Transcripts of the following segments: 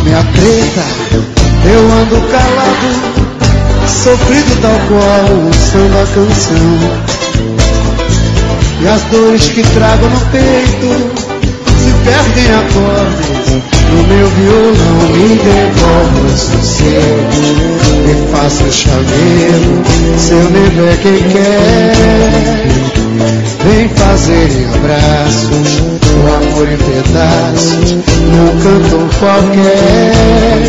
Minha preta, eu ando calado, sofrido tal qual um samba canção. E as dores que trago no peito se perdem acordes no meu violão. Me devolve o sossego, me faça o chaveiro, se eu me ver quem quer. Vem fazer em abraços o amor em pedaços num canto qualquer.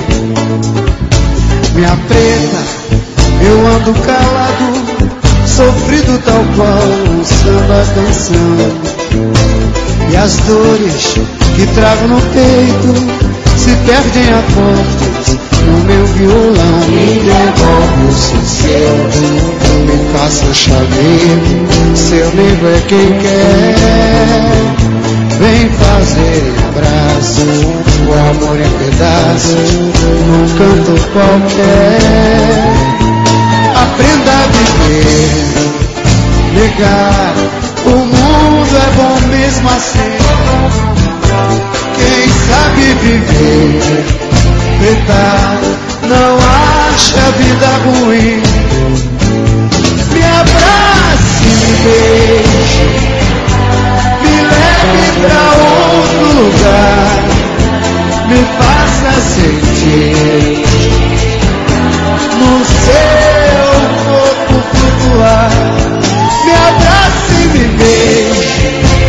Minha preta, eu ando calado, sofrido tal qual um samba canção. E as dores que trago no peito se perdem acordes no meu violão. Me devolve o sossego, me faça o chaveiro, seu livro é quem quer. Vem fazer em abraços o amor em pedaços num canto qualquer. Aprenda a viver, negar, o mundo é bom mesmo assim. Quem sabe viver, preta, não acha a vida ruim. Me abrace, me beije, me leve pra outro lugar, me faça sentir no seu corpo flutuar. Me abrace, me beije,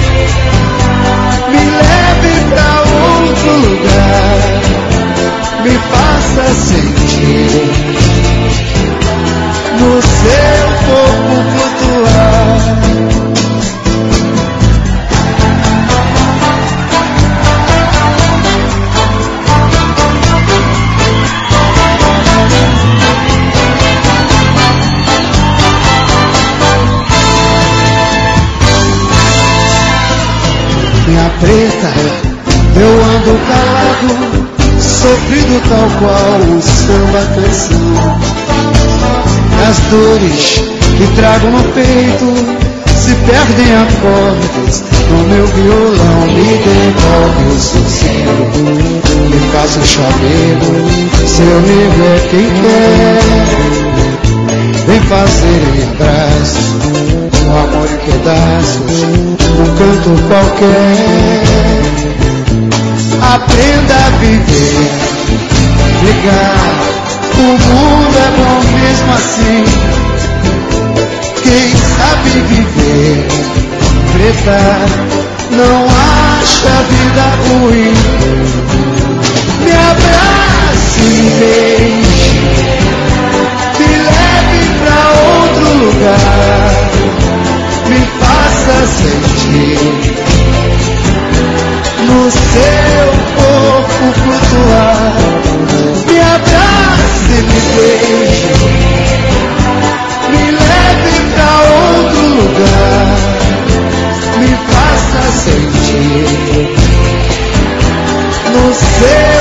me leve pra outro lugar, me faça sentir no seu corpo flutuar. Minha preta, eu ando calado, sofrido tal qual um samba canção. As dores que trago no peito se perdem acordes no meu violão. Me devolve o sossego, me faça o chaveiro, se eu me ver quem quer. Vem fazer em abraços o amor em pedaços num canto qualquer. Aprenda a viver, ligar, o mundo é bom mesmo assim. Quem sabe viver, preta, não acha a vida ruim. Me abrace, me beije, me leve pra outro lugar, me faça sentir no seu corpo flutuar. Me abrace, me beije, me leve pra outro lugar, me faça sentir no seu